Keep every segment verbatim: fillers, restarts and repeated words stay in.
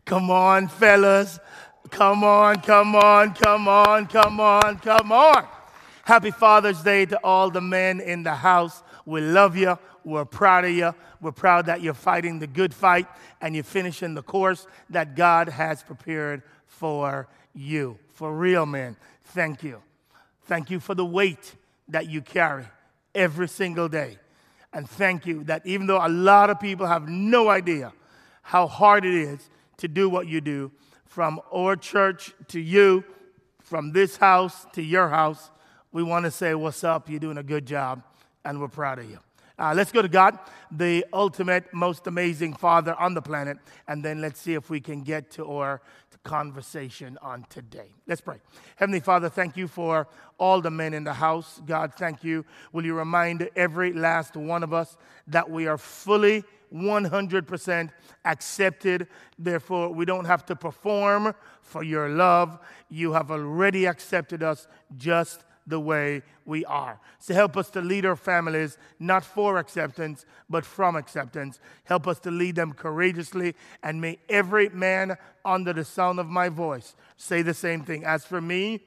Come on, fellas. Come on, come on, come on, come on, come on. Happy Father's Day to all the men in the house. We love you. We're proud of you. We're proud that you're fighting the good fight and you're finishing the course that God has prepared for you. For real, man. Thank you. Thank you for the weight that you carry every single day. And thank you that even though a lot of people have no idea how hard it is to do what you do, from our church to you, from this house to your house, we want to say, what's up? You're doing a good job, and we're proud of you. Uh, let's go to God, the ultimate, most amazing Father on the planet, and then let's see if we can get to our conversation on today. Let's pray. Heavenly Father, thank you for all the men in the house. God, thank you. Will you remind every last one of us that we are fully one hundred percent accepted. Therefore, we don't have to perform for your love. You have already accepted us just the way we are. So help us to lead our families, not for acceptance, but from acceptance. Help us to lead them courageously, and may every man under the sound of my voice say the same thing. As for me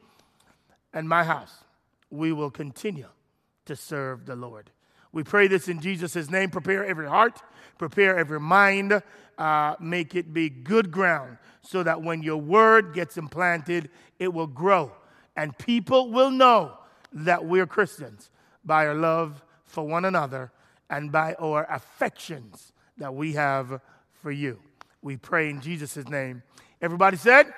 and my house, we will continue to serve the Lord. We pray this in Jesus' name. Prepare every heart, prepare every mind, uh, make it be good ground so that when your word gets implanted, it will grow. And people will know that we're Christians by our love for one another and by our affections that we have for you. We pray in Jesus' name. Everybody said?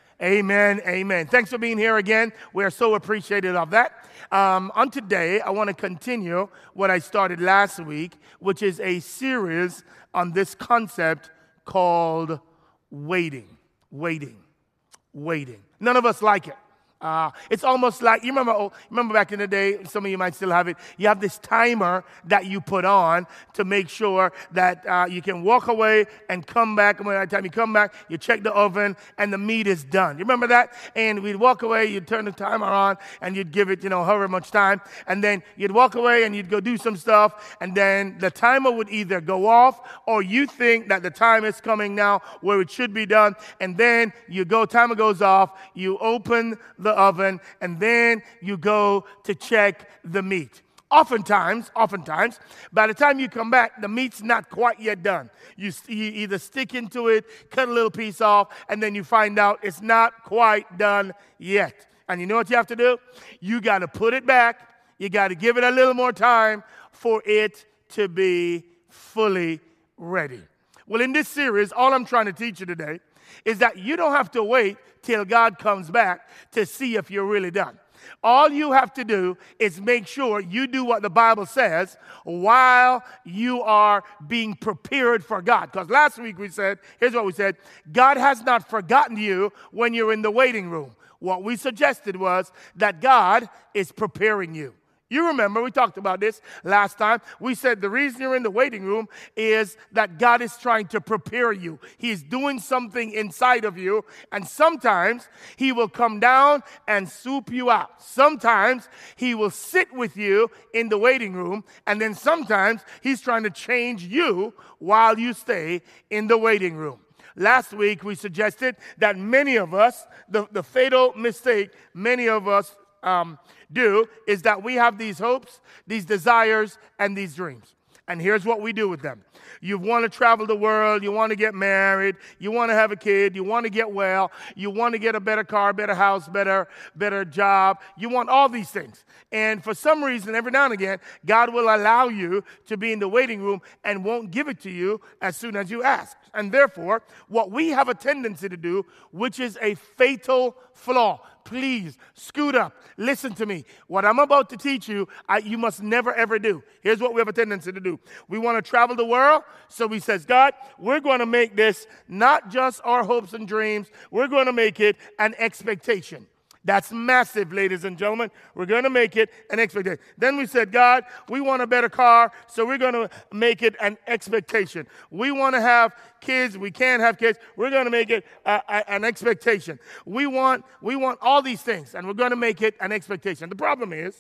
Amen, amen. Thanks for being here again. We are so appreciative of that. Um, on today, I want to continue what I started last week, which is a series on this concept called waiting, waiting, waiting. None of us like it. Uh, it's almost like, you remember, oh, remember back in the day, some of you might still have it, you have this timer that you put on to make sure that uh, you can walk away and come back, and by the time you come back, you check the oven, and the meat is done. You remember that? And we'd walk away, you'd turn the timer on, and you'd give it, you know, however much time, and then you'd walk away, and you'd go do some stuff, and then the timer would either go off, or you think that the time is coming now where it should be done, and then you go, timer goes off, you open the oven, and then you go to check the meat. Oftentimes, oftentimes, by the time you come back, the meat's not quite yet done. You, you either stick into it, cut a little piece off, and then you find out it's not quite done yet. And you know what you have to do? You got to put it back. You got to give it a little more time for it to be fully ready. Well, in this series, all I'm trying to teach you today is that you don't have to wait till God comes back to see if you're really done. All you have to do is make sure you do what the Bible says while you are being prepared for God. Because last week we said, here's what we said, God has not forgotten you when you're in the waiting room. What we suggested was that God is preparing you. You remember, we talked about this last time. We said the reason you're in the waiting room is that God is trying to prepare you. He's doing something inside of you, and sometimes he will come down and soup you out. Sometimes he will sit with you in the waiting room, and then sometimes he's trying to change you while you stay in the waiting room. Last week, we suggested that many of us, the, the fatal mistake many of us Um, do is that we have these hopes, these desires, and these dreams. And here's what we do with them. You want to travel the world. You want to get married. You want to have a kid. You want to get well. You want to get a better car, better house, better, better job. You want all these things. And for some reason, every now and again, God will allow you to be in the waiting room and won't give it to you as soon as you ask. And therefore, what we have a tendency to do, which is a fatal flaw, please scoot up. Listen to me. What I'm about to teach you, I, you must never, ever do. Here's what we have a tendency to do. We want to travel the world, so we says, God, we're going to make this not just our hopes and dreams. We're going to make it an expectation. That's massive, ladies and gentlemen. We're going to make it an expectation. Then we said, God, we want a better car, so we're going to make it an expectation. We want to have kids. We can't have kids. We're going to make it a, a, an expectation. We want, we want all these things, and we're going to make it an expectation. The problem is,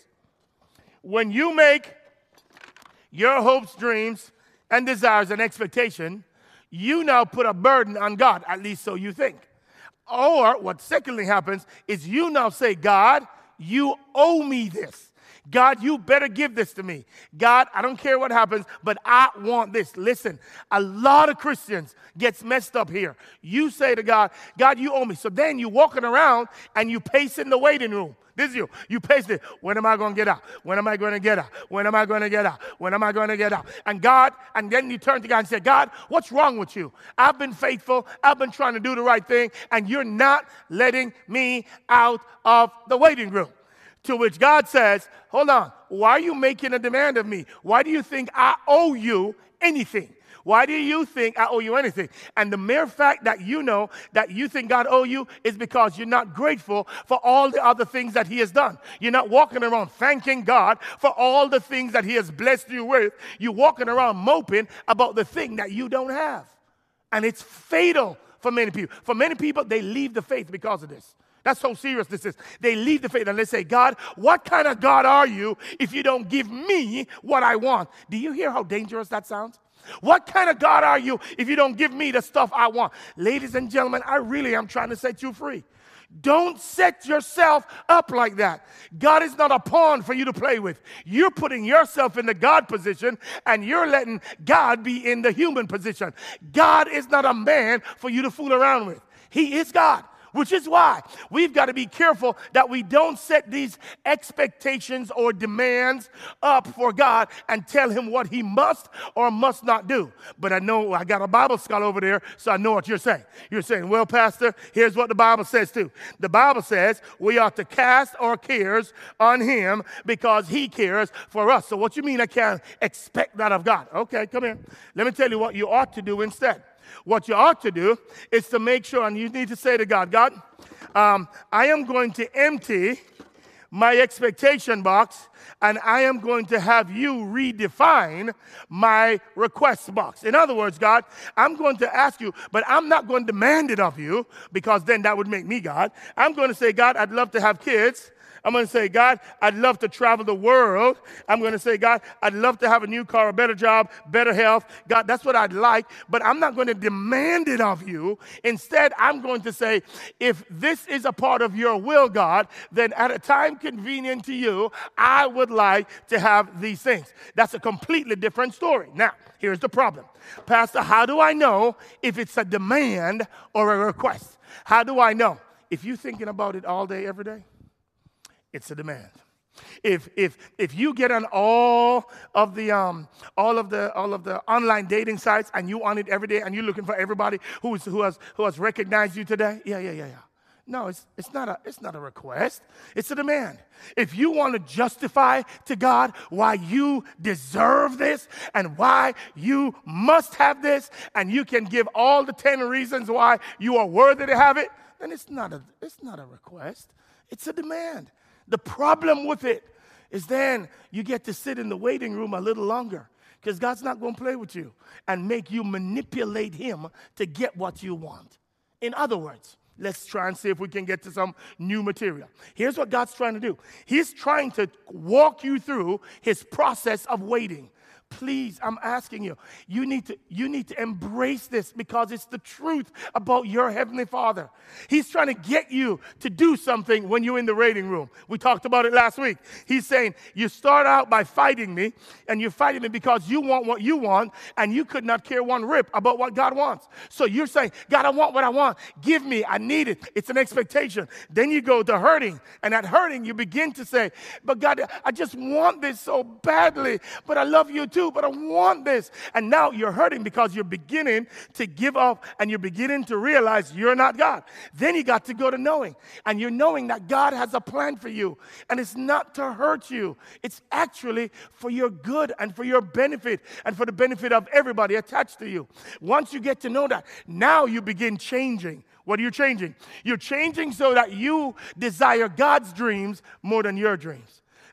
when you make your hopes, dreams, and desires an expectation, you now put a burden on God, at least so you think. Or what secondly happens is you now say, God, you owe me this. God, you better give this to me. God, I don't care what happens, but I want this. Listen, a lot of Christians gets messed up here. You say to God, God, you owe me. So then you're walking around and you pace in the waiting room. This is you. You pace it. When am I going to get out? When am I going to get out? When am I going to get out? When am I going to get out? And God, and then you turn to God and say, God, what's wrong with you? I've been faithful. I've been trying to do the right thing, and you're not letting me out of the waiting room. To which God says, hold on, why are you making a demand of me? Why do you think I owe you anything? Why do you think I owe you anything? And the mere fact that you know that you think God owe you is because you're not grateful for all the other things that he has done. You're not walking around thanking God for all the things that he has blessed you with. You're walking around moping about the thing that you don't have. And it's fatal for many people. For many people, they leave the faith because of this. That's how serious this is. They leave the faith and they say, God, what kind of God are you if you don't give me what I want? Do you hear how dangerous that sounds? What kind of God are you if you don't give me the stuff I want? Ladies and gentlemen, I really am trying to set you free. Don't set yourself up like that. God is not a pawn for you to play with. You're putting yourself in the God position and you're letting God be in the human position. God is not a man for you to fool around with. He is God. Which is why we've got to be careful that we don't set these expectations or demands up for God and tell him what he must or must not do. But I know I got a Bible scholar over there, so I know what you're saying. You're saying, well, Pastor, here's what the Bible says too. The Bible says we ought to cast our cares on him because he cares for us. So what you mean I can't expect that of God? Okay, come here. Let me tell you what you ought to do instead. What you ought to do is to make sure, and you need to say to God, God, um, I am going to empty my expectation box, and I am going to have you redefine my request box. In other words, God, I'm going to ask you, but I'm not going to demand it of you, because then that would make me God. I'm going to say, God, I'd love to have kids. I'm going to say, God, I'd love to travel the world. I'm going to say, God, I'd love to have a new car, a better job, better health. God, that's what I'd like, but I'm not going to demand it of you. Instead, I'm going to say, if this is a part of your will, God, then at a time convenient to you, I would like to have these things. That's a completely different story. Now, here's the problem. Pastor, how do I know if it's a demand or a request? How do I know? If you're thinking about it all day, every day, it's a demand. If if if you get on all of the um all of the all of the online dating sites and you on it every day and you're looking for everybody who's who has who has recognized you today, yeah yeah yeah yeah. No, it's it's not a it's not a request. It's a demand. If you want to justify to God why you deserve this and why you must have this, and you can give all the ten reasons why you are worthy to have it, then it's not a it's not a request. It's a demand. The problem with it is then you get to sit in the waiting room a little longer because God's not going to play with you and make you manipulate him to get what you want. In other words, let's try and see if we can get to some new material. Here's what God's trying to do. He's trying to walk you through his process of waiting. Please, I'm asking you, you need to you need to embrace this because it's the truth about your Heavenly Father. He's trying to get you to do something when you're in the waiting room. We talked about it last week. He's saying, you start out by fighting me, and you're fighting me because you want what you want, and you could not care one rip about what God wants. So you're saying, God, I want what I want. Give me, I need it. It's an expectation. Then you go to hurting, and at hurting, you begin to say, but God, I just want this so badly, but I love you too, but I want this. And now you're hurting because you're beginning to give up and you're beginning to realize you're not God. Then you got to go to knowing. And you're knowing that God has a plan for you. And it's not to hurt you. It's actually for your good and for your benefit and for the benefit of everybody attached to you. Once you get to know that, now you begin changing. What are you changing? You're changing so that you desire God's dreams more than your dreams.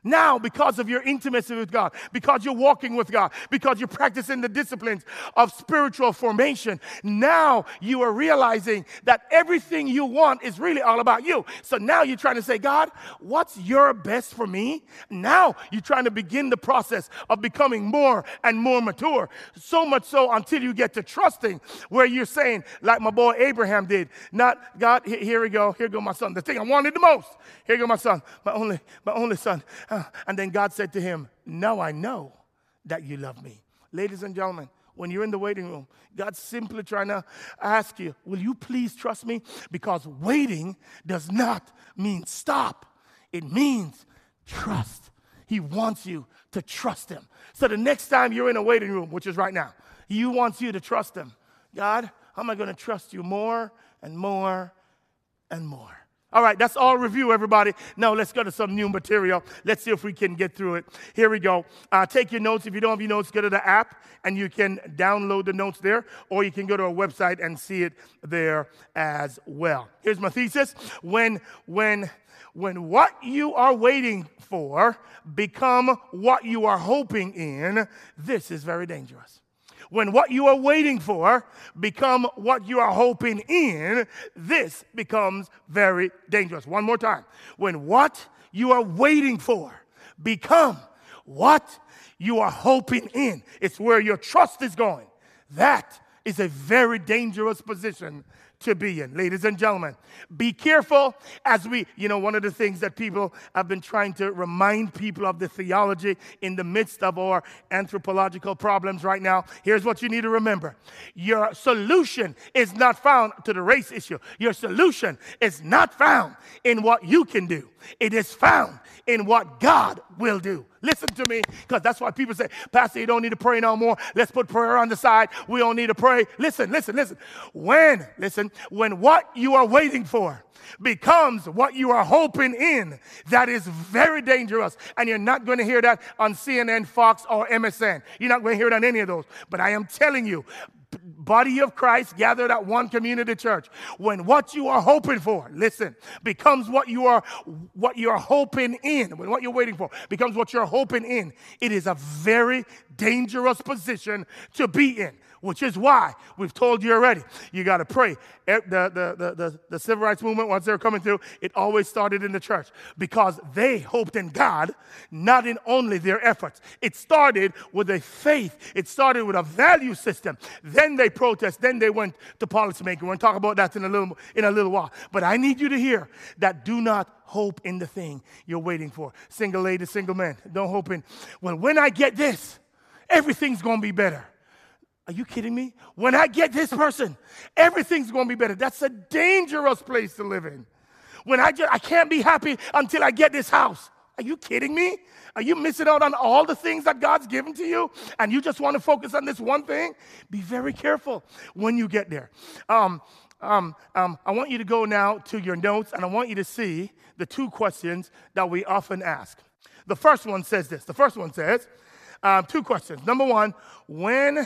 Now, because of your intimacy with God, because you're walking with God, because you're practicing the disciplines of spiritual formation, now you are realizing that everything you want is really all about you. So now you're trying to say, God, what's your best for me? Now you're trying to begin the process of becoming more and more mature. So much so until you get to trusting, where you're saying, like my boy Abraham did, not, God, here we go, here go my son. The thing I wanted the most, here go my son, my only, my only son. Uh, and then God said to him, now I know that you love me. Ladies and gentlemen, when you're in the waiting room, God's simply trying to ask you, will you please trust me? Because waiting does not mean stop. It means trust. He wants you to trust him. So the next time you're in a waiting room, which is right now, he wants you to trust him. God, how am I going to trust you more and more and more? All right, that's all review, everybody. Now let's go to some new material. Let's see if we can get through it. Here we go. Uh, take your notes. If you don't have your notes, go to the app, and you can download the notes there, or you can go to our website and see it there as well. Here's my thesis. When, when, when what you are waiting for become what you are hoping in, this is very dangerous. When what you are waiting for become what you are hoping in, this becomes very dangerous. One more time. When what you are waiting for become what you are hoping in, it's where your trust is going. That is a very dangerous position to be in. Ladies and gentlemen, be careful as we, you know, one of the things that people have been trying to remind people of the theology in the midst of our anthropological problems right now. Here's what you need to remember. Your solution is not found to the race issue. Your solution is not found in what you can do. It is found in what God will do. Listen to me, because that's why people say, Pastor, you don't need to pray no more. Let's put prayer on the side. We don't need to pray. Listen, listen, listen. When, listen, when what you are waiting for becomes what you are hoping in, that is very dangerous. And you're not going to hear that on C N N, Fox, or M S N. You're not going to hear it on any of those. But I am telling you, body of Christ gathered at one community church, when what you are hoping for, listen, becomes what you are what you are hoping in, when what you're waiting for becomes what you're hoping in, it is a very dangerous position to be in. Which is why we've told you already, you got to pray. The, the, the, the, the civil rights movement, once they were coming through, it always started in the church because they hoped in God, not in only their efforts. It started with a faith. It started with a value system. Then they protest. Then they went to policymaking. We're going to talk about that in a little, in a little while. But I need you to hear that do not hope in the thing you're waiting for. Single lady, single man, don't hope in, well, when I get this, everything's going to be better. Are you kidding me? When I get this person, everything's going to be better. That's a dangerous place to live in. When I just, I can't be happy until I get this house. Are you kidding me? Are you missing out on all the things that God's given to you? And you just want to focus on this one thing? Be very careful when you get there. Um, um, um, I want you to go now to your notes, and I want you to see the two questions that we often ask. The first one says this. The first one says, um, two questions. Number one, when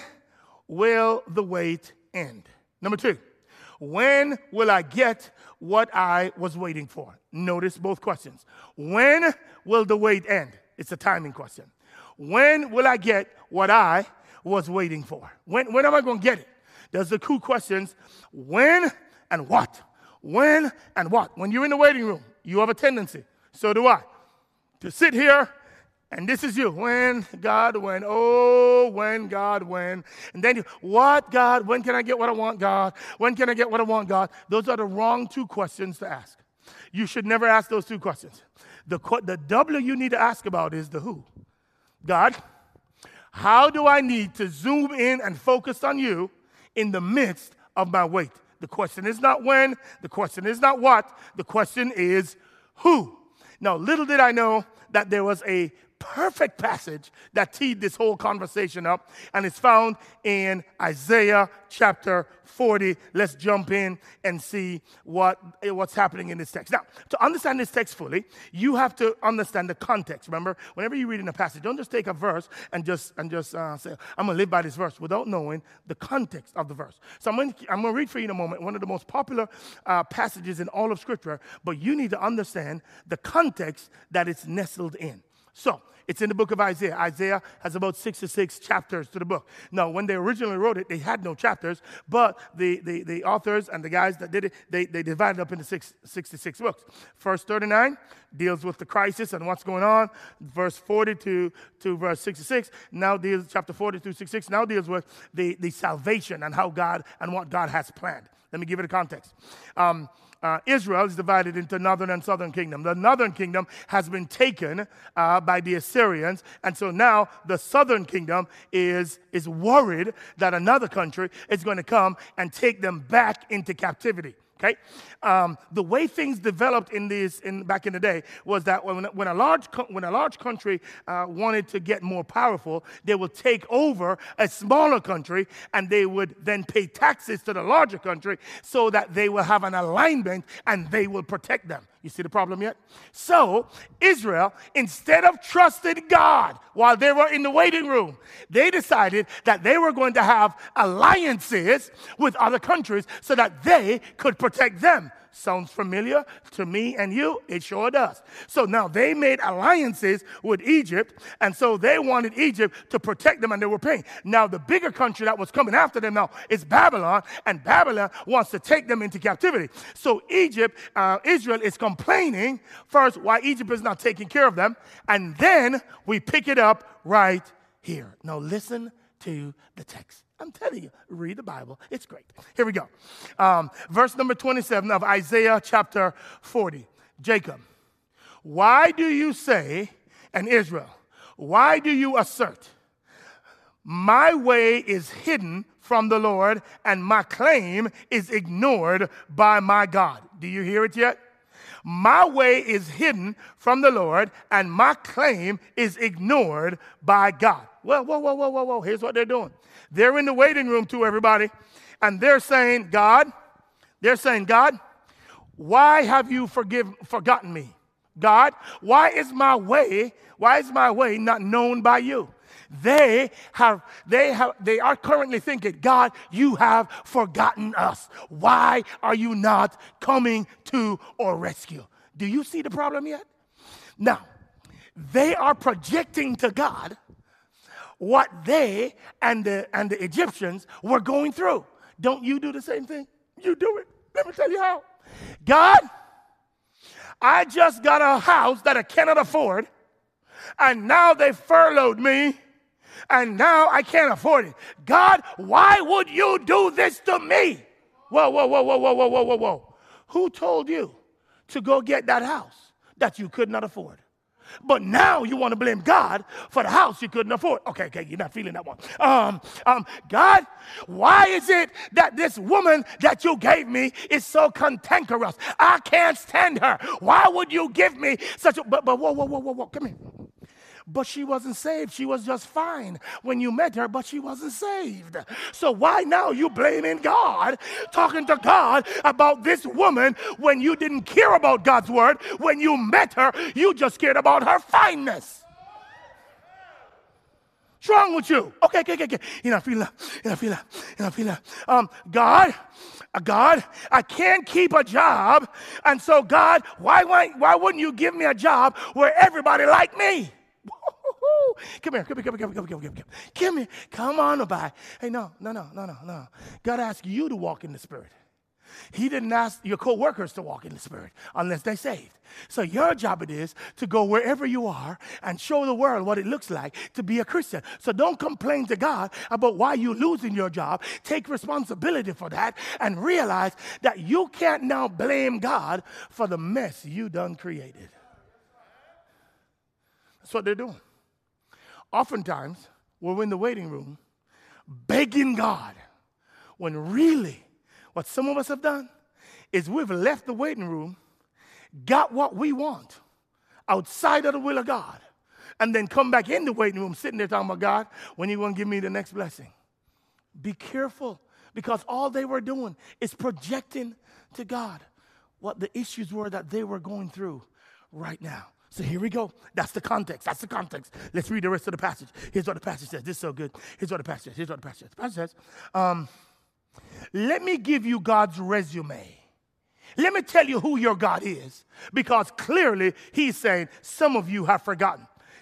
will the wait end? Number two, when will I get what I was waiting for? Notice both questions. When will the wait end? It's a timing question. When will I get what I was waiting for? When, when am I going to get it? There's the two questions. When and what? When and what? When you're in the waiting room, you have a tendency, so do I, to sit here. And this is you. When, God, when, oh, when, God, when. And then you, what, God, when can I get what I want, God? When can I get what I want, God? Those are the wrong two questions to ask. You should never ask those two questions. The, the W you need to ask about is the who. God, how do I need to zoom in and focus on you in the midst of my wait? The question is not when. The question is not what. The question is who. Now, little did I know that there was a perfect passage that teed this whole conversation up, and it's found in Isaiah chapter forty. Let's jump in and see what, what's happening in this text. Now, to understand this text fully, you have to understand the context. Remember, whenever you read in a passage, don't just take a verse and just and just uh, say, I'm going to live by this verse, without knowing the context of the verse. So I'm going to, I'm going to read for you in a moment one of the most popular uh, passages in all of Scripture, but you need to understand the context that it's nestled in. So, it's in the book of Isaiah. Isaiah has about sixty-six chapters to the book. Now, when they originally wrote it, they had no chapters, but the, the, the authors and the guys that did it, they, they divided it up into six, sixty-six books. Verse thirty-nine deals with the crisis and what's going on. Verse forty to, to verse sixty-six now deals, chapter forty through sixty-six, now deals with the, the salvation and how God and what God has planned. Let me give it a context. Um, Uh, Israel is divided into northern and southern kingdom. The northern kingdom has been taken uh, by the Assyrians, and so now the southern kingdom is, is worried that another country is going to come and take them back into captivity. Okay, um, the way things developed in these in back in the day was that when when a large when a large country uh, wanted to get more powerful, they would take over a smaller country, and they would then pay taxes to the larger country so that they will have an alignment and they will protect them. You see the problem yet? So Israel, instead of trusting God while they were in the waiting room, they decided that they were going to have alliances with other countries so that they could protect them. Sounds familiar to me and you? It sure does. So now they made alliances with Egypt, and so they wanted Egypt to protect them, and they were paying. Now the bigger country that was coming after them now is Babylon, and Babylon wants to take them into captivity. So Egypt, uh, Israel is complaining first why Egypt is not taking care of them, and then we pick it up right here. Now listen to the text. I'm telling you, read the Bible. It's great. Here we go. Um, verse number twenty-seven of Isaiah chapter forty. Jacob, why do you say, and Israel, why do you assert, my way is hidden from the Lord, and my claim is ignored by my God? Do you hear it yet? My way is hidden from the Lord, and my claim is ignored by God. Well, whoa, whoa, whoa, whoa, whoa. Here's what they're doing. They're in the waiting room too, everybody, and they're saying, God, they're saying, God, why have you forgive, forgotten me? God, why is my way, why is my way not known by you? They have, they have, they are currently thinking, God, you have forgotten us. Why are you not coming to our rescue? Do you see the problem yet? Now, they are projecting to God what they and the, and the Egyptians were going through. Don't you do the same thing? You do it. Let me tell you how. God, I just got a house that I cannot afford, and now they furloughed me, and now I can't afford it. God, why would you do this to me? Whoa, whoa, whoa, whoa, whoa, whoa, whoa, whoa, whoa. Who told you to go get that house that you could not afford? But now you want to blame God for the house you couldn't afford. Okay, okay, you're not feeling that one. Um, um, God, why is it that this woman that you gave me is so cantankerous? I can't stand her. Why would you give me such a... But, but whoa, whoa, whoa, whoa, whoa, come here. But she wasn't saved. She was just fine when you met her, but she wasn't saved. So why now you blaming God, talking to God about this woman when you didn't care about God's word? When you met her, you just cared about her fineness. What's wrong with you? Okay, okay, okay, okay. You know, I feel that. You know, I feel that. You know, I feel that. Um, God, uh, God, I can't keep a job, and so God, why, why, why wouldn't you give me a job where everybody like me? Come here, come here, come here, come here, come here, come here. Come here, come on, by. Hey, no, no, no, no, no, no. God asked you to walk in the Spirit. He didn't ask your co-workers to walk in the Spirit unless they're saved. So your job it is to go wherever you are and show the world what it looks like to be a Christian. So don't complain to God about why you're losing your job. Take responsibility for that and realize that you can't now blame God for the mess you done created. That's what they're doing. Oftentimes, we're in the waiting room begging God when really what some of us have done is we've left the waiting room, got what we want outside of the will of God, and then come back in the waiting room sitting there talking about, God, when you going to give me the next blessing? Be careful, because all they were doing is projecting to God what the issues were that they were going through right now. So here we go. That's the context. That's the context. Let's read the rest of the passage. Here's what the passage says. This is so good. Here's what the passage says. Here's what the passage says. The passage says, um, let me give you God's resume. Let me tell you who your God is, because clearly he's saying some of you have forgotten.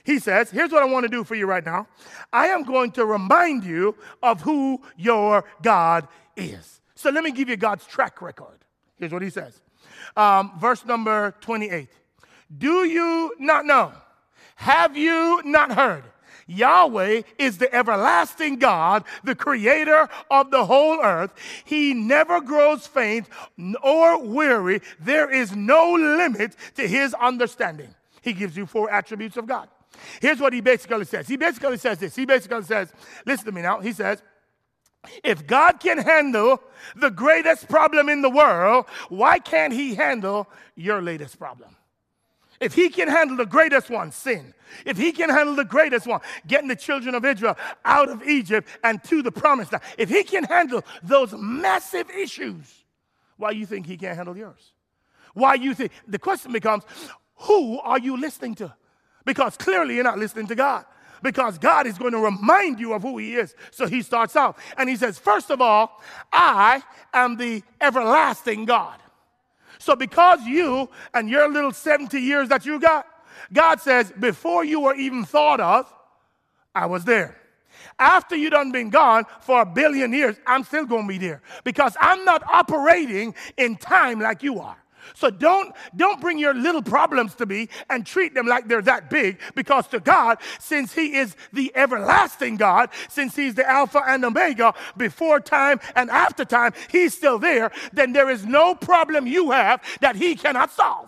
He says, here's what I want to do for you right now. I am going to remind you of who your God is. So let me give you God's track record. Here's what he says. Um, verse number twenty-eight. Do you not know? Have you not heard? Yahweh is the everlasting God, the creator of the whole earth. He never grows faint or weary. There is no limit to his understanding. He gives you four attributes of God. Here's what he basically says. He basically says this. He basically says, listen to me now. He says, if God can handle the greatest problem in the world, why can't he handle your latest problem? If he can handle the greatest one, sin. If he can handle the greatest one, getting the children of Israel out of Egypt and to the promised land. If he can handle those massive issues, why do you think he can't handle yours? Why you think? The question becomes, who are you listening to? Because clearly you're not listening to God. Because God is going to remind you of who he is. So he starts out and he says, first of all, I am the everlasting God. So because you and your little seventy years that you got, God says, before you were even thought of, I was there. After you done been gone for a billion years, I'm still going to be there. Because I'm not operating in time like you are. So don't, don't bring your little problems to me and treat them like they're that big, because to God, since he is the everlasting God, since he's the Alpha and Omega, before time and after time, he's still there, then there is no problem you have that he cannot solve.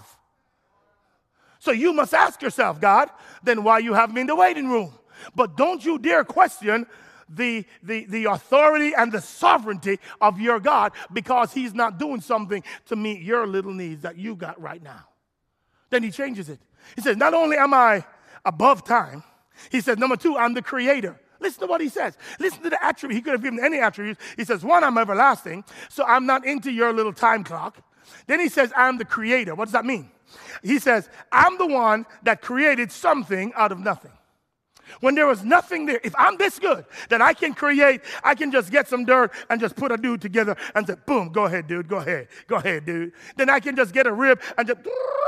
So you must ask yourself, God, then why you have me in the waiting room? But don't you dare question The, the, the authority and the sovereignty of your God, because he's not doing something to meet your little needs that you got right now. Then he changes it. He says, not only am I above time, he says, number two, I'm the creator. Listen to what he says. Listen to the attribute. He could have given any attributes. He says, one, I'm everlasting, so I'm not into your little time clock. Then he says, I'm the creator. What does that mean? He says, I'm the one that created something out of nothing. When there was nothing there, if I'm this good, that I can create, I can just get some dirt and just put a dude together and say, boom, go ahead, dude, go ahead, go ahead, dude. Then I can just get a rib and just,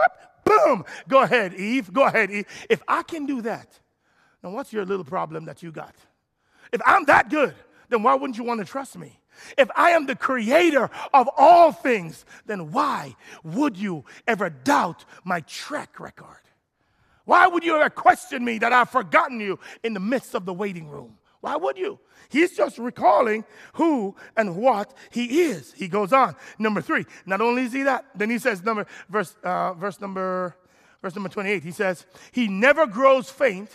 boom, go ahead, Eve, go ahead, Eve. If I can do that, then what's your little problem that you got? If I'm that good, then why wouldn't you want to trust me? If I am the creator of all things, then why would you ever doubt my track record? Why would you ever question me that I've forgotten you in the midst of the waiting room? Why would you? He's just recalling who and what he is. He goes on. Number three, not only is he that, then he says, number verse, uh, verse number, verse number twenty-eight. He says, he never grows faint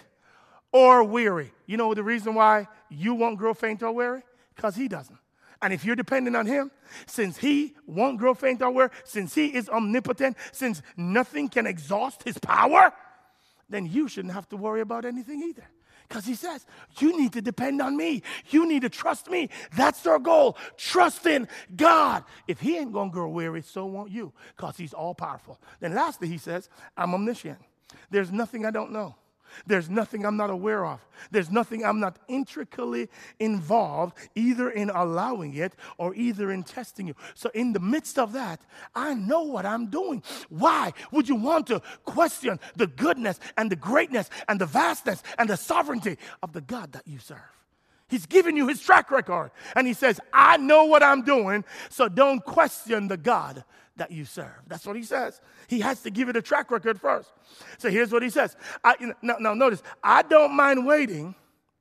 or weary. You know the reason why you won't grow faint or weary? Because he doesn't. And if you're dependent on him, since he won't grow faint or weary, since he is omnipotent, since nothing can exhaust his power, then you shouldn't have to worry about anything either. Because he says, you need to depend on me. You need to trust me. That's our goal. Trust in God. If he ain't going to grow weary, so won't you, because he's all powerful. Then lastly, he says, I'm omniscient. There's nothing I don't know. There's nothing I'm not aware of. There's nothing I'm not intricately involved, either in allowing it or either in testing you. So in the midst of that, I know what I'm doing. Why would you want to question the goodness and the greatness and the vastness and the sovereignty of the God that you serve? He's giving you his track record. And he says, I know what I'm doing, so don't question the God that you serve. That's what he says. He has to give it a track record first. So here's what he says. I, now, now notice, I don't mind waiting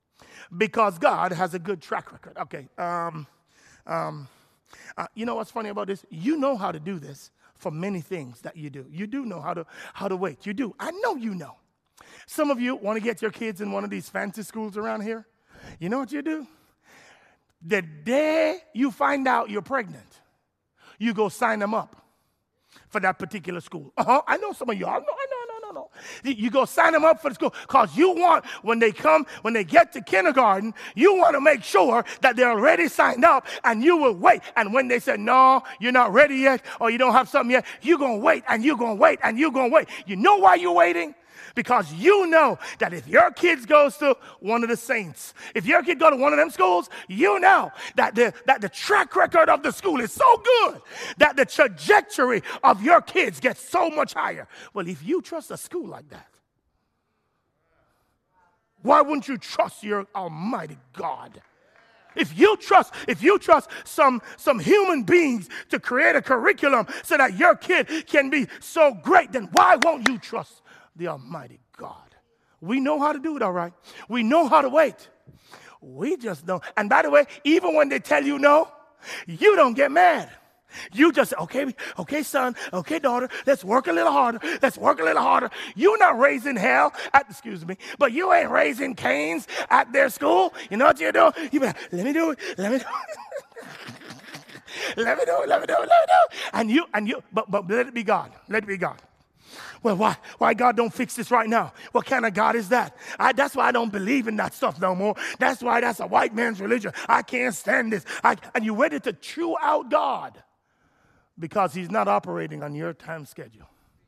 because God has a good track record. Okay. Um, um, uh, you know what's funny about this? You know how to do this for many things that you do. You do know how to, how to wait. You do. I know you know. Some of you want to get your kids in one of these fancy schools around here. You know what you do? The day you find out you're pregnant, you go sign them up for that particular school. Uh-huh. I know some of y'all. No, no, no, no, no. You go sign them up for the school because you want, when they come, when they get to kindergarten, you want to make sure that they're already signed up, and you will wait. And when they say, no, you're not ready yet, or you don't have something yet, you're going to wait, and you're going to wait, and you're going to wait. You know why you're waiting? Because you know that if your kid goes to one of the saints, if your kid go to one of them schools, you know that the, that the track record of the school is so good that the trajectory of your kids gets so much higher. Well, if you trust a school like that, why wouldn't you trust your almighty God? If you trust, if you trust some, some human beings to create a curriculum so that your kid can be so great, then why won't you trust the almighty God? We know how to do it, all right. We know how to wait. We just don't. And by the way, even when they tell you no, you don't get mad. You just say, okay, okay, son, okay, daughter, let's work a little harder. Let's work a little harder. You're not raising hell at, excuse me, but you ain't raising Cains at their school. You know what you're doing? You be like, let me do it. Let me do it. let me do it. Let me do it. Let me do it. And you, and you, but, but let it be God. Let it be God. Well, why, why God don't fix this right now? What kind of God is that? I, that's why I don't believe in that stuff no more. That's why that's a white man's religion. I can't stand this. I, and you ready to chew out God because he's not operating on your time schedule.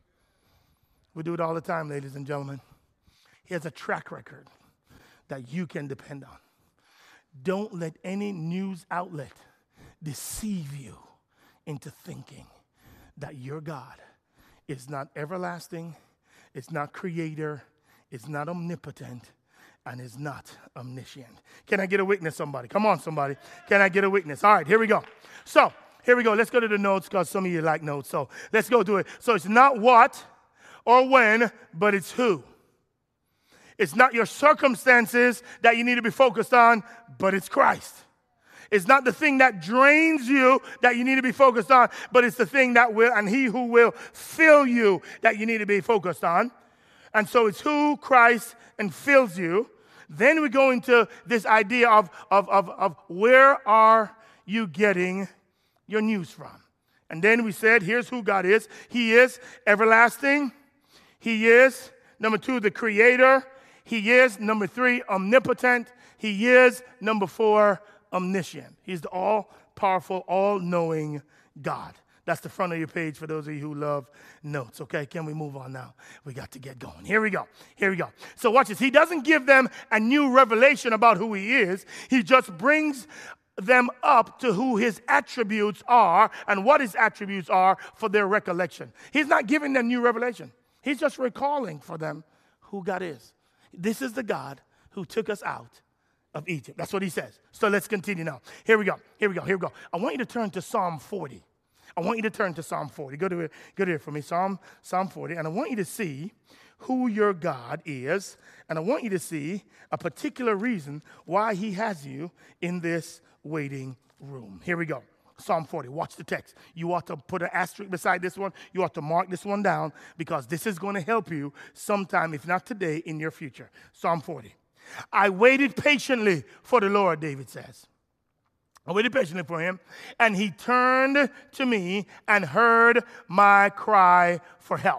We do it all the time, ladies and gentlemen. He has a track record that you can depend on. Don't let any news outlet deceive you into thinking that your God is not everlasting, it's not creator, it's not omnipotent, and is not omniscient. Can I get a witness, somebody? Come on, somebody. Can I get a witness? All right, here we go. So, here we go. Let's go to the notes because some of you like notes. So, let's go do it. So, it's not what or when, but it's who. It's not your circumstances that you need to be focused on, but it's Christ. It's not the thing that drains you that you need to be focused on, but it's the thing that will, and he who will fill you that you need to be focused on. And so it's who, Christ, and fills you. Then we go into this idea of, of, of, of where are you getting your news from? And then we said, here's who God is. He is everlasting. He is, number two, the creator. He is, number three, omnipotent. He is, number four, omniscient. He's the all-powerful, all-knowing God. That's the front of your page for those of you who love notes, okay? Can we move on now? We got to get going. Here we go. Here we go. So watch this. He doesn't give them a new revelation about who he is. He just brings them up to who his attributes are and what his attributes are for their recollection. He's not giving them new revelation. He's just recalling for them who God is. This is the God who took us out of Egypt. That's what he says. So let's continue now. Here we go. Here we go. Here we go. I want you to turn to Psalm forty. I want you to turn to Psalm forty. Go to it. Go to it for me. Psalm, Psalm forty. And I want you to see who your God is. And I want you to see a particular reason why he has you in this waiting room. Here we go. Psalm forty. Watch the text. You ought to put an asterisk beside this one. You ought to mark this one down because this is going to help you sometime, if not today, in your future. Psalm forty. I waited patiently for the Lord, David says. I waited patiently for him, and he turned to me and heard my cry for help.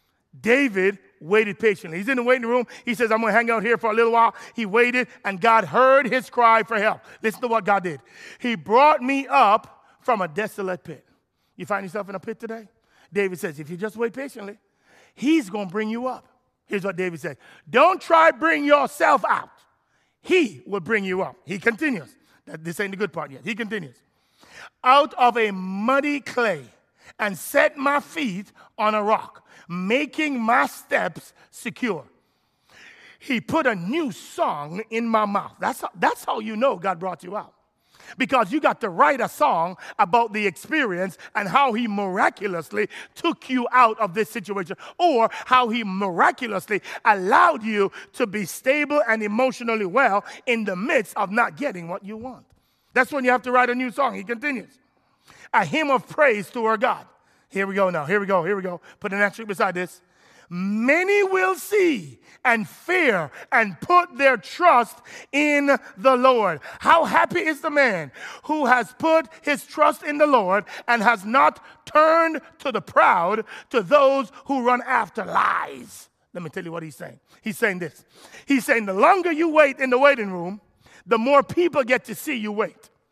David waited patiently. He's in the waiting room. He says, I'm going to hang out here for a little while. He waited, and God heard his cry for help. Listen to what God did. He brought me up from a desolate pit. You find yourself in a pit today? David says, if you just wait patiently, he's going to bring you up. Here's what David said. Don't try to bring yourself out. He will bring you up. He continues. This ain't the good part yet. He continues. Out of a muddy clay and set my feet on a rock, making my steps secure. He put a new song in my mouth. That's how, that's how you know God brought you out. Because you got to write a song about the experience and how he miraculously took you out of this situation, or how he miraculously allowed you to be stable and emotionally well in the midst of not getting what you want. That's when you have to write a new song. He continues. A hymn of praise to our God. Here we go now. Here we go. Here we go. Put an asterisk beside this. Many will see and fear and put their trust in the Lord. How happy is the man who has put his trust in the Lord and has not turned to the proud, to those who run after lies. Let me tell you what he's saying. He's saying this. He's saying the longer you wait in the waiting room, the more people get to see you wait.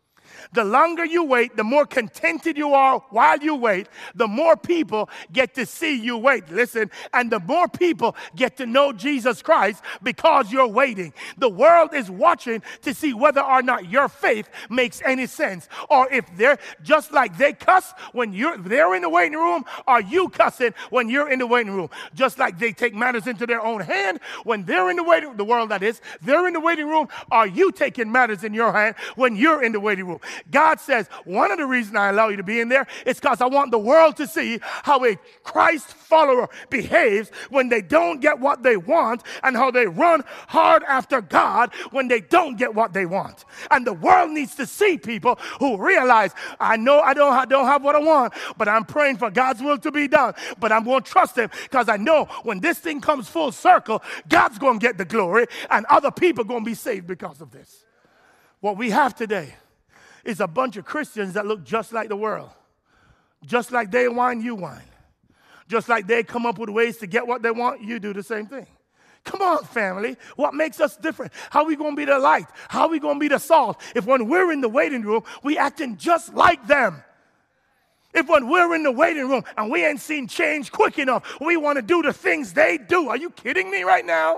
The longer you wait, the more contented you are while you wait, the more people get to see you wait. Listen, and the more people get to know Jesus Christ because you're waiting. The world is watching to see whether or not your faith makes any sense, or if they're just like they cuss when you're they're in the waiting room, are you cussing when you're in the waiting room? Just like they take matters into their own hand when they're in the waiting room, the world that is, they're in the waiting room, are you taking matters in your hand when you're in the waiting room? God says, one of the reasons I allow you to be in there is because I want the world to see how a Christ follower behaves when they don't get what they want, and how they run hard after God when they don't get what they want. And the world needs to see people who realize, I know I don't, I don't have what I want, but I'm praying for God's will to be done. But I'm going to trust him because I know when this thing comes full circle, God's going to get the glory and other people are going to be saved because of this. What we have today is a bunch of Christians that look just like the world. Just like they whine, you whine. Just like they come up with ways to get what they want, you do the same thing. Come on, family. What makes us different? How are we going to be the light? How are we going to be the salt if when we're in the waiting room, we acting just like them? If when we're in the waiting room and we ain't seen change quick enough, we want to do the things they do. Are you kidding me right now?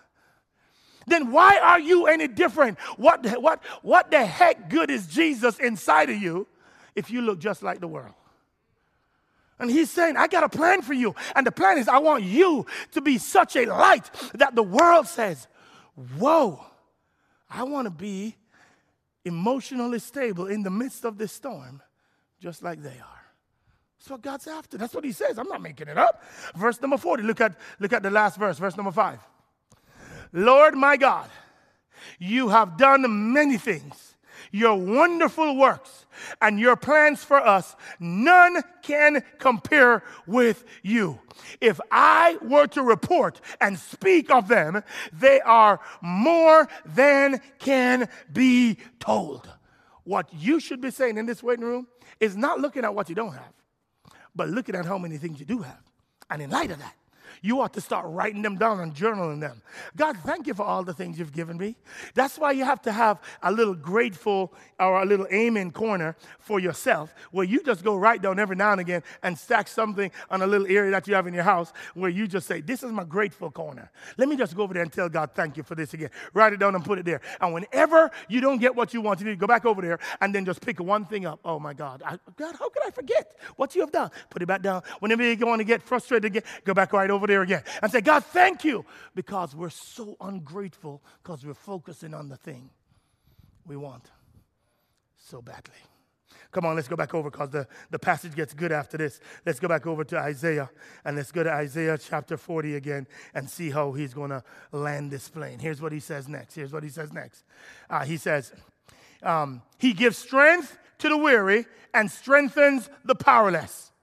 Then why are you any different? What, what, what the heck good is Jesus inside of you if you look just like the world? And he's saying, I got a plan for you. And the plan is I want you to be such a light that the world says, whoa, I want to be emotionally stable in the midst of this storm, just like they are. That's what God's after. That's what he says. I'm not making it up. Verse number forty. Look at, look at the last verse, verse number five. Lord my God, you have done many things. Your wonderful works and your plans for us, none can compare with you. If I were to report and speak of them, they are more than can be told. What you should be saying in this waiting room is not looking at what you don't have, but looking at how many things you do have. And in light of that, you ought to start writing them down and journaling them. God, thank you for all the things you've given me. That's why you have to have a little grateful or a little amen corner for yourself where you just go right down every now and again and stack something on a little area that you have in your house where you just say, this is my grateful corner. Let me just go over there and tell God, thank you for this again. Write it down and put it there. And whenever you don't get what you want, you need to go back over there and then just pick one thing up. Oh, my God. I, God, how could I forget what you have done? Put it back down. Whenever you want to get frustrated again, go back right over there again and say, God, thank you, because we're so ungrateful because we're focusing on the thing we want so badly. Come on, let's go back over because the, the passage gets good after this. Let's go back over to Isaiah, and let's go to Isaiah chapter forty again and see how he's going to land this plane. Here's what he says next. Here's what he says next. Uh, he says, um, he gives strength to the weary and strengthens the powerless.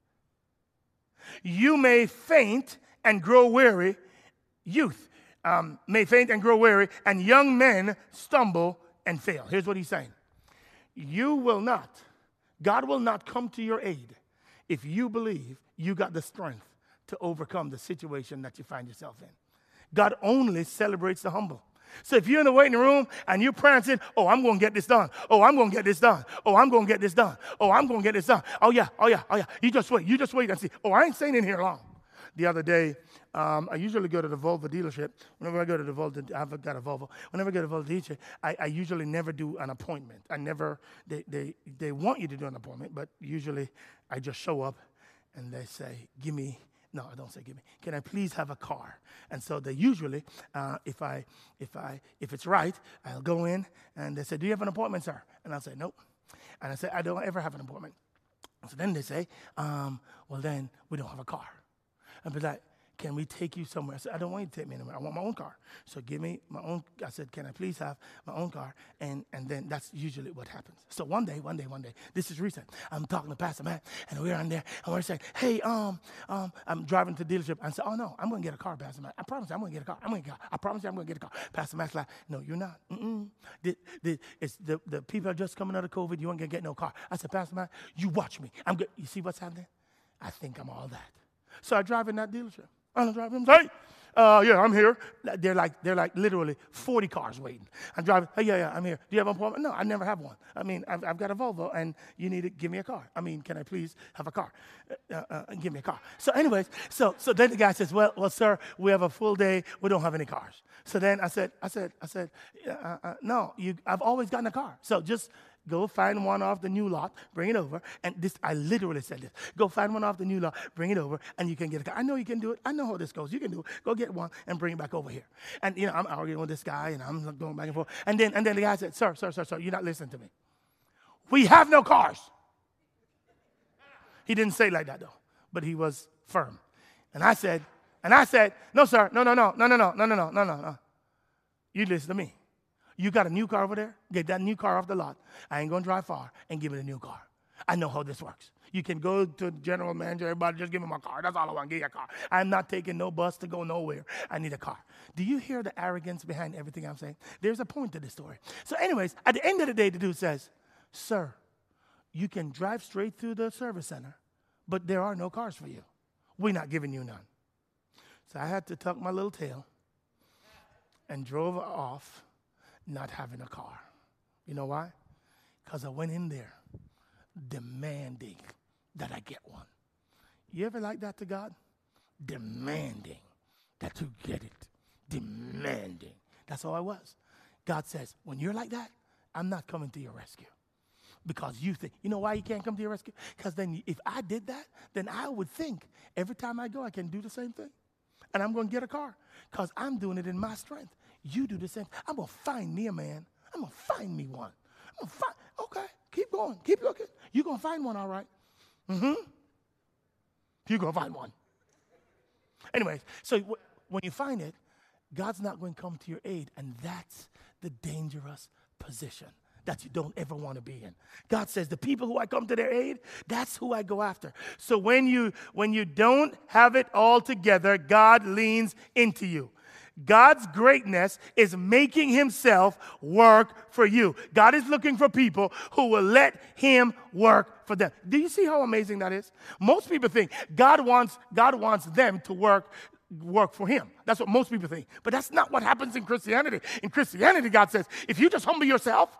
You may faint and grow weary, youth um, may faint and grow weary, and young men stumble and fail. Here's what he's saying. You will not, God will not come to your aid if you believe you got the strength to overcome the situation that you find yourself in. God only celebrates the humble. So if you're in the waiting room and you're prancing, oh, I'm going to get this done. Oh, I'm going to get this done. Oh, I'm going to get this done. Oh, I'm going to get this done. Oh, yeah, oh, yeah, oh, yeah. You just wait. You just wait and see. Oh, I ain't staying in here long. The other day, um, I usually go to the Volvo dealership. Whenever I go to the Volvo, I've got a Volvo. Whenever I go to the Volvo dealership, I, I usually never do an appointment. I never, they, they, they want you to do an appointment, but usually I just show up and they say, give me, no, I don't say give me, can I please have a car? And so they usually, uh, if I, if I, if it's right, I'll go in and they say, do you have an appointment, sir? And I'll say, nope. And I say, I don't ever have an appointment. So then they say, um, well, then we don't have a car. I'd be like, can we take you somewhere? I said, I don't want you to take me anywhere. I want my own car. So give me my own. I said, can I please have my own car? And and then that's usually what happens. So one day, one day, one day, this is recent. I'm talking to Pastor Matt, and we're on there, and we're saying, hey, um, um, I'm driving to the dealership. And I said, oh, no, I'm going to get a car, Pastor Matt. I promise you, I'm going to get a car. I'm going to get a car. I promise you, I'm going to get a car. Pastor Matt's like, no, you're not. Mm-mm. The, the, it's the, the people are just coming out of COVID. You aren't going to get no car. I said, Pastor Matt, you watch me. I'm good. You see what's happening? I think I'm all that. So I drive in that dealership. I'm driving. Hey, uh, yeah, I'm here. They're like, they're like literally forty cars waiting. I'm driving. Hey, yeah, yeah, I'm here. Do you have an appointment? No, I never have one. I mean, I've, I've got a Volvo, and you need to give me a car. I mean, can I please have a car? Uh, uh, give me a car. So, anyways, so so then the guy says, well, well, sir, we have a full day. We don't have any cars. So then I said, I said, I said, uh, uh, no, you. I've always gotten a car. So just go find one off the new lot, bring it over. And this, I literally said this. Go find one off the new lot, bring it over, and you can get a car. I know you can do it. I know how this goes. You can do it. Go get one and bring it back over here. And, you know, I'm arguing with this guy, and I'm going back and forth. And then, and then the guy said, sir, sir, sir, sir, you're not listening to me. We have no cars. He didn't say it like that, though, but he was firm. And I said, and I said, no, sir, no, no, no, no, no, no, no, no, no, no, no, no. You listen to me. You got a new car over there? Get that new car off the lot. I ain't going to drive far and give it a new car. I know how this works. You can go to the general manager, everybody, just give me my car. That's all I want, give you a car. I'm not taking no bus to go nowhere. I need a car. Do you hear the arrogance behind everything I'm saying? There's a point to this story. So anyways, at the end of the day, the dude says, sir, you can drive straight through the service center, but there are no cars for you. We're not giving you none. So I had to tuck my little tail and drove off, not having a car. You know why? Because I went in there demanding that I get one. You ever like that to God? Demanding that you get it. Demanding. That's all I was. God says, when you're like that, I'm not coming to your rescue. Because you think, you know why you can't come to your rescue? Because then if I did that, then I would think every time I go, I can do the same thing. And I'm going to get a car because I'm doing it in my strength. You do the same. I'm going to find me a man. I'm going to find me one. I'm going to find, okay, keep going. Keep looking. You're going to find one, all right. Mm-hmm. You're going to find one. Anyways, so w- when you find it, God's not going to come to your aid, and that's the dangerous position that you don't ever want to be in. God says, the people who I come to their aid, that's who I go after. So when you when you don't have it all together, God leans into you. God's greatness is making himself work for you. God is looking for people who will let him work for them. Do you see how amazing that is? Most people think God wants God wants them to work work for him. That's what most people think. But that's not what happens in Christianity. In Christianity, God says, if you just humble yourself,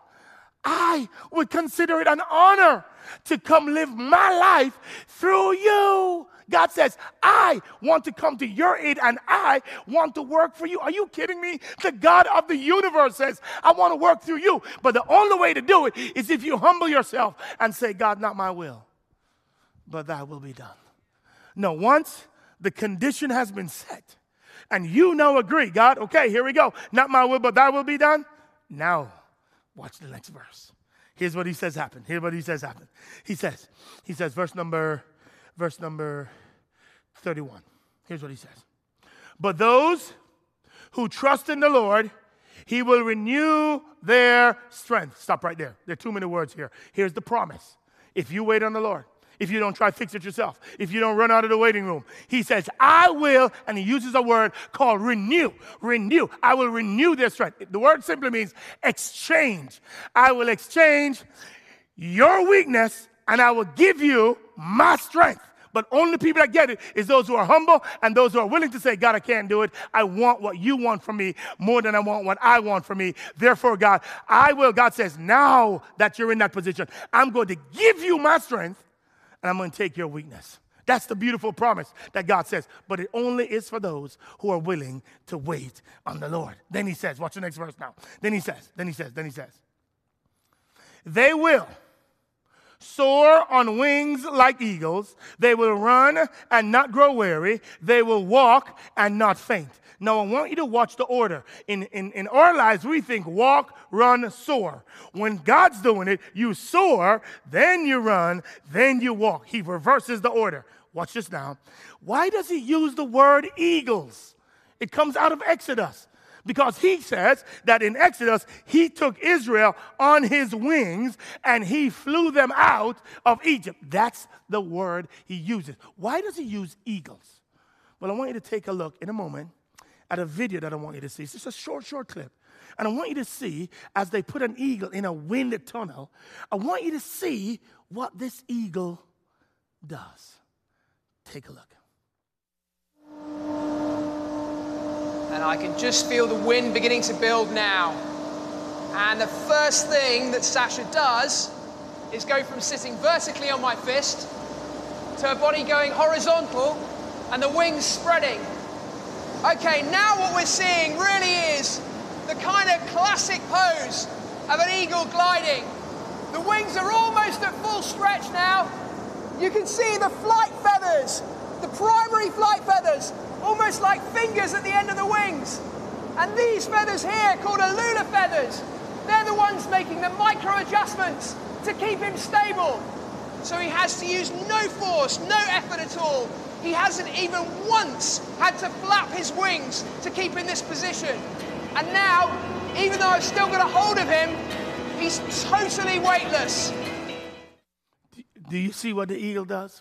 I would consider it an honor to come live my life through you. God says, I want to come to your aid and I want to work for you. Are you kidding me? The God of the universe says, I want to work through you. But the only way to do it is if you humble yourself and say, God, not my will, but thy will be done. No, once the condition has been set and you now agree, God, okay, here we go. Not my will, but thy will be done. Now, watch the next verse. Here's what he says happened. Here's what he says happened. He says, he says, verse number, verse number thirty-one. Here's what he says. But those who trust in the Lord, he will renew their strength. Stop right there. There are too many words here. Here's the promise. If you wait on the Lord, if you don't try to fix it yourself, if you don't run out of the waiting room, he says, I will, and he uses a word called renew. Renew. I will renew their strength. The word simply means exchange. I will exchange your weakness, and I will give you my strength. But only people that get it is those who are humble and those who are willing to say, God, I can't do it. I want what you want from me more than I want what I want from me. Therefore, God, I will. God says, now that you're in that position, I'm going to give you my strength. And I'm going to take your weakness. That's the beautiful promise that God says. But it only is for those who are willing to wait on the Lord. Then he says, watch the next verse now. Then he says, then he says, then he says, they will soar on wings like eagles. They will run and not grow weary. They will walk and not faint. Now, I want you to watch the order. In, in, in our lives, we think walk, run, soar. When God's doing it, you soar, then you run, then you walk. He reverses the order. Watch this now. Why does he use the word eagles? It comes out of Exodus. Because he says that in Exodus, he took Israel on his wings and he flew them out of Egypt. That's the word he uses. Why does he use eagles? Well, I want you to take a look in a moment at a video that I want you to see. It's just a short, short clip. And I want you to see, as they put an eagle in a wind tunnel, I want you to see what this eagle does. Take a look. And I can just feel the wind beginning to build now. And the first thing that Sasha does is go from sitting vertically on my fist to her body going horizontal and the wings spreading. Okay, now what we're seeing really is the kind of classic pose of an eagle gliding. The wings are almost at full stretch now. You can see the flight feathers, the primary flight feathers, almost like fingers at the end of the wings. And these feathers here, called Alula feathers, they're the ones making the micro adjustments to keep him stable. So he has to use no force, no effort at all. He hasn't even once had to flap his wings to keep in this position. And now, even though I've still got a hold of him, he's totally weightless. Do you see what the eagle does?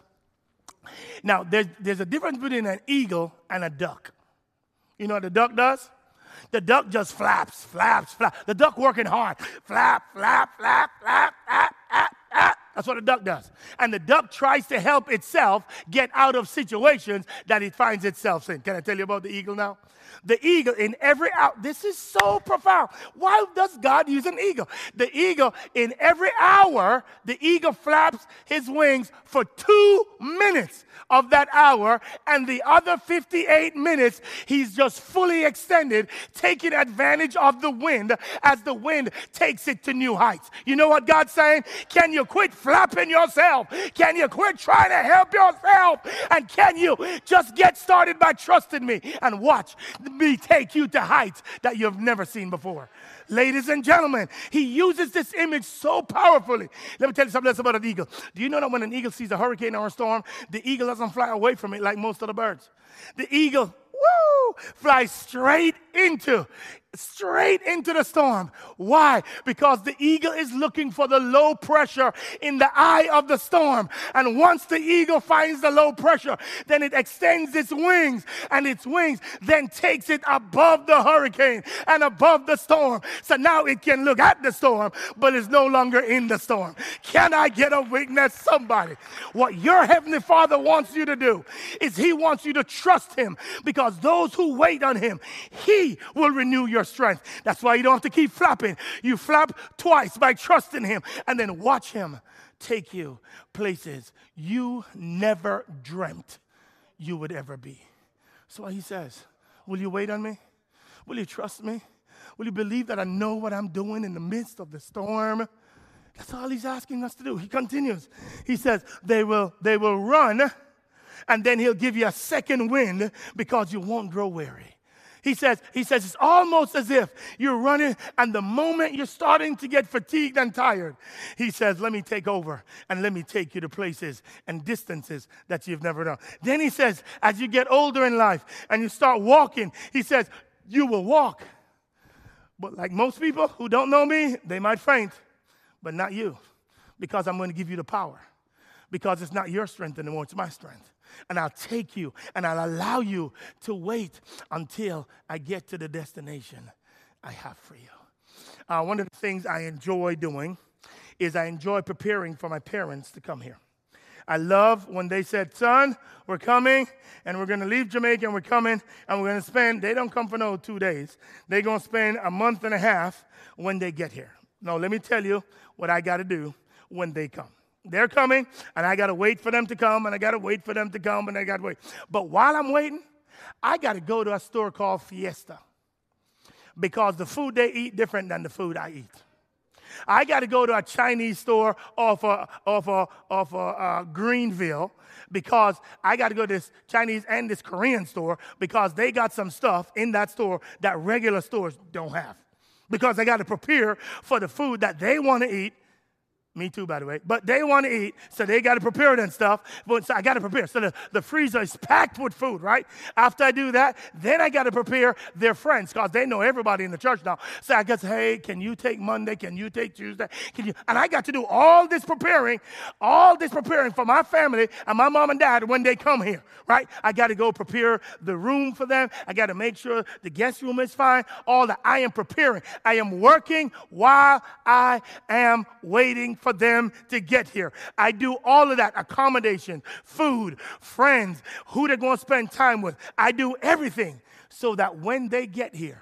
Now, there's, there's a difference between an eagle and a duck. You know what the duck does? The duck just flaps, flaps, flaps. The duck working hard. Flap, flap, flap, flap, flap, flap, flap. That's what a duck does. And the duck tries to help itself get out of situations that it finds itself in. Can I tell you about the eagle now? The eagle in every hour, this is so profound. Why does God use an eagle? The eagle, in every hour, the eagle flaps his wings for two minutes of that hour, and the other fifty-eight minutes, he's just fully extended, taking advantage of the wind as the wind takes it to new heights. You know what God's saying? Can you quit flapping yourself? Can you quit trying to help yourself? And can you just get started by trusting me and watch me take you to heights that you've never seen before? Ladies and gentlemen, he uses this image so powerfully. Let me tell you something else about an eagle. Do you know that when an eagle sees a hurricane or a storm, the eagle doesn't fly away from it like most of the birds? The eagle, woo, flies straight into straight into the storm. Why? Because the eagle is looking for the low pressure in the eye of the storm. And once the eagle finds the low pressure, then it extends its wings, and its wings then takes it above the hurricane and above the storm. So now it can look at the storm, but it's no longer in the storm. Can I get a witness, somebody? What your Heavenly Father wants you to do is he wants you to trust him, because those who wait on him, he will renew your strength. That's why you don't have to keep flapping. You flap twice by trusting him, and then watch him take you places you never dreamt you would ever be. That's why he says, will you wait on me? Will you trust me? Will you believe that I know what I'm doing in the midst of the storm? That's all he's asking us to do. He continues. He says, they will, they will run, and then he'll give you a second wind because you won't grow weary. He says, he says, it's almost as if you're running, and the moment you're starting to get fatigued and tired, he says, let me take over and let me take you to places and distances that you've never done. Then he says, as you get older in life and you start walking, he says, you will walk. But like most people who don't know me, they might faint, but not you, because I'm going to give you the power, because it's not your strength anymore, it's my strength. And I'll take you, and I'll allow you to wait until I get to the destination I have for you. Uh, one of the things I enjoy doing is I enjoy preparing for my parents to come here. I love when they said, son, we're coming, and we're going to leave Jamaica, and we're coming, and we're going to spend, they don't come for no two days. They're going to spend a month and a half when they get here. Now, let me tell you what I got to do when they come. They're coming, and I got to wait for them to come, and I got to wait for them to come, and I got to wait. But while I'm waiting, I got to go to a store called Fiesta, because the food they eat different than the food I eat. I got to go to a Chinese store off of, off of, off of uh, Greenville, because I got to go to this Chinese and this Korean store, because they got some stuff in that store that regular stores don't have. Because I got to prepare for the food that they want to eat. Me too, by the way. But they want to eat, so they got to prepare it and stuff. But so I got to prepare. So the, the freezer is packed with food, right? After I do that, then I got to prepare their friends, because they know everybody in the church now. So I guess, hey, can you take Monday? Can you take Tuesday? Can you? And I got to do all this preparing, all this preparing for my family and my mom and dad when they come here, right? I got to go prepare the room for them. I got to make sure the guest room is fine. All that I am preparing. I am working while I am waiting for them to get here. I do all of that, accommodation, food, friends, who they're going to spend time with. I do everything so that when they get here,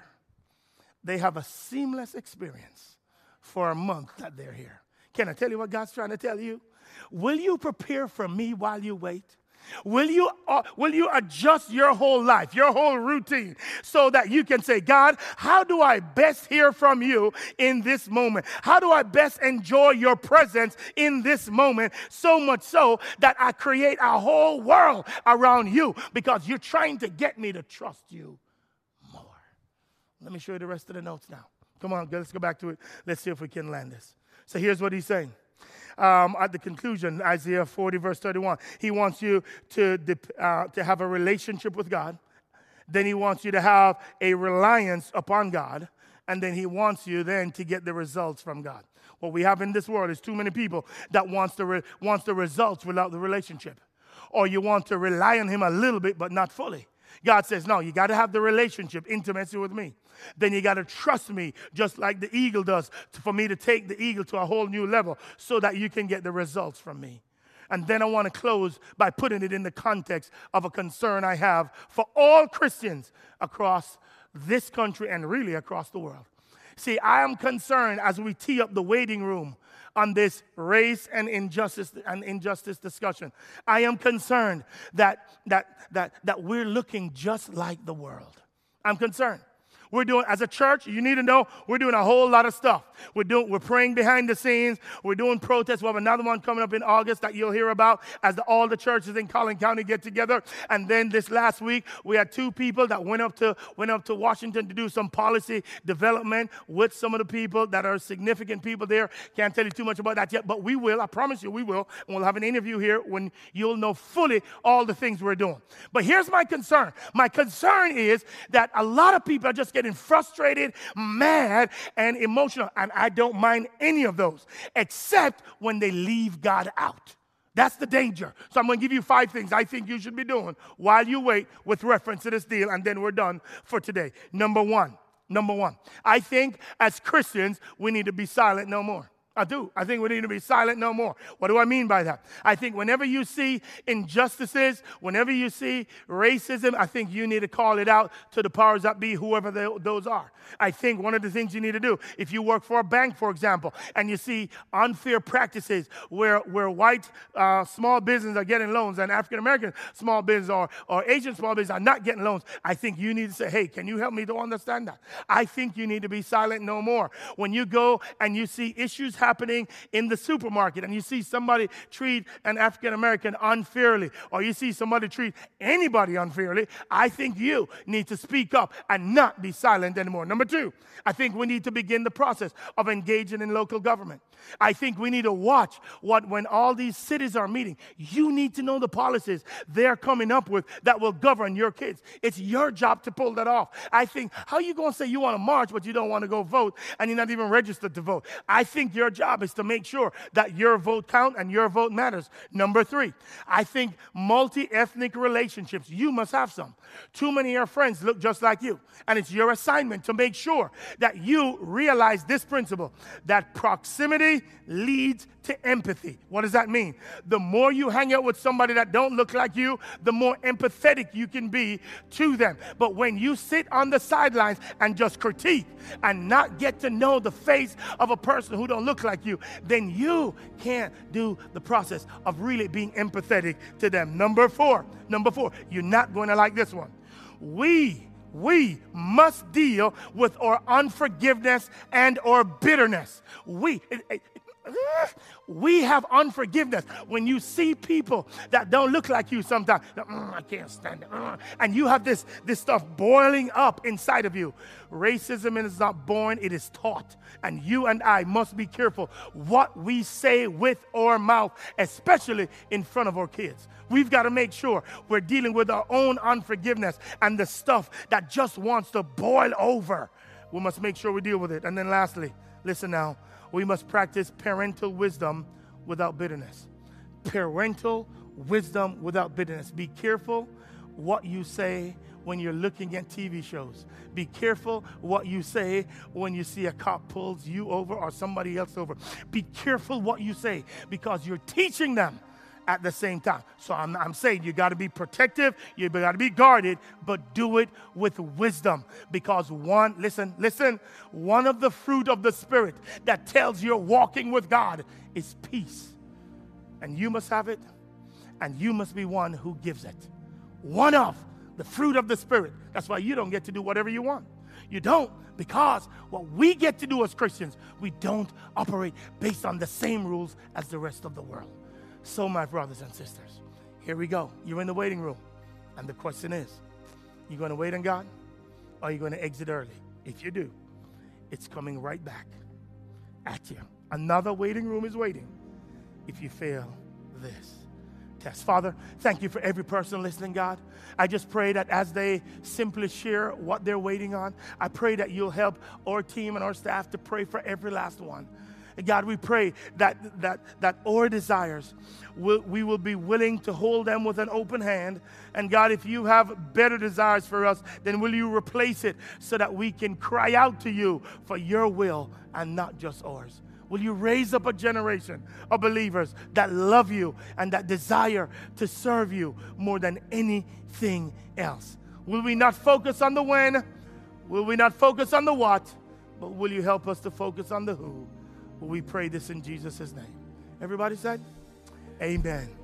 they have a seamless experience for a month that they're here. Can I tell you what God's trying to tell you? Will you prepare for me while you wait? Will you, uh, will you adjust your whole life, your whole routine, so that you can say, God, how do I best hear from you in this moment? How do I best enjoy your presence in this moment? So much so that I create a whole world around you because you're trying to get me to trust you more. Let me show you the rest of the notes now. Come on, let's go back to it. Let's see if we can land this. So here's what he's saying. Um, at the conclusion, Isaiah forty, verse thirty-one, he wants you to, uh, to have a relationship with God. Then he wants you to have a reliance upon God. And then he wants you then to get the results from God. What we have in this world is too many people that wants the, re- wants the results without the relationship. Or you want to rely on him a little bit, but not fully. God says, no, you got to have the relationship, intimacy with me. Then you got to trust me just like the eagle does for me to take the eagle to a whole new level so that you can get the results from me. And then I want to close by putting it in the context of a concern I have for all Christians across this country and really across the world. See, I am concerned as we tee up the waiting room on this race and injustice and injustice discussion. I am concerned that that that that we're looking just like the world. I'm concerned. We're doing, as a church, you need to know, we're doing a whole lot of stuff. We're doing, we're praying behind the scenes. We're doing protests. We have another one coming up in August that you'll hear about as the, all the churches in Collin County get together. And then this last week, we had two people that went up to went up to Washington to do some policy development with some of the people that are significant people there. Can't tell you too much about that yet, but we will. I promise you, we will. And we'll have an interview here when you'll know fully all the things we're doing. But here's my concern. My concern is that a lot of people are just getting frustrated, mad, and emotional. And I don't mind any of those, except when they leave God out. That's the danger. So I'm going to give you five things I think you should be doing while you wait with reference to this deal, and then we're done for today. Number one, number one, I think as Christians, we need to be silent no more. I do. I think we need to be silent no more. What do I mean by that? I think whenever you see injustices, whenever you see racism, I think you need to call it out to the powers that be, whoever they, those are. I think one of the things you need to do, if you work for a bank, for example, and you see unfair practices where, where white uh, small businesses are getting loans and African-American small businesses or, or Asian small businesses are not getting loans, I think you need to say, hey, can you help me to understand that? I think you need to be silent no more. When you go and you see issues happening in the supermarket and you see somebody treat an African-American unfairly, or you see somebody treat anybody unfairly, I think you need to speak up and not be silent anymore. Number two, I think we need to begin the process of engaging in local government. I think we need to watch what when all these cities are meeting, you need to know the policies they're coming up with that will govern your kids. It's your job to pull that off. I think, how are you going to say you want to march but you don't want to go vote and you're not even registered to vote? I think your job is to make sure that your vote counts and your vote matters. Number three, I think multi-ethnic relationships, you must have some. Too many of your friends look just like you, and it's your assignment to make sure that you realize this principle, that proximity leads to empathy. What does that mean? The more you hang out with somebody that don't look like you, the more empathetic you can be to them. But when you sit on the sidelines and just critique and not get to know the face of a person who don't look like you, then you can't do the process of really being empathetic to them. Number four, number four, you're not going to like this one. We We must deal with our unforgiveness and our bitterness. We, it, it, we have unforgiveness. When you see people that don't look like you sometimes, mm, I can't stand it. Mm, and you have this, this stuff boiling up inside of you. Racism is not born, it is taught. And you and I must be careful what we say with our mouth, especially in front of our kids. We've got to make sure we're dealing with our own unforgiveness and the stuff that just wants to boil over. We must make sure we deal with it. And then lastly, listen now, we must practice parental wisdom without bitterness. Parental wisdom without bitterness. Be careful what you say when you're looking at T V shows. Be careful what you say when you see a cop pulls you over or somebody else over. Be careful what you say because you're teaching them at the same time. So I'm, I'm saying you got to be protective, you got to be guarded, but do it with wisdom. Because one, listen, listen, one of the fruit of the Spirit that tells you're walking with God is peace. And you must have it, and you must be one who gives it. One of the fruit of the Spirit. That's why you don't get to do whatever you want. You don't, because what we get to do as Christians, we don't operate based on the same rules as the rest of the world. So, my brothers and sisters, here we go. You're in the waiting room. And the question is, you going to wait on God, or are you going to exit early? If you do, it's coming right back at you. Another waiting room is waiting if you fail this test. Father, thank you for every person listening, God. I just pray that as they simply share what they're waiting on, I pray that you'll help our team and our staff to pray for every last one. And God, we pray that that that our desires, will, we will be willing to hold them with an open hand. And God, if you have better desires for us, then will you replace it so that we can cry out to you for your will and not just ours. Will you raise up a generation of believers that love you and that desire to serve you more than anything else? Will we not focus on the when? Will we not focus on the what? But will you help us to focus on the who? We pray this in Jesus' name. Everybody said, amen.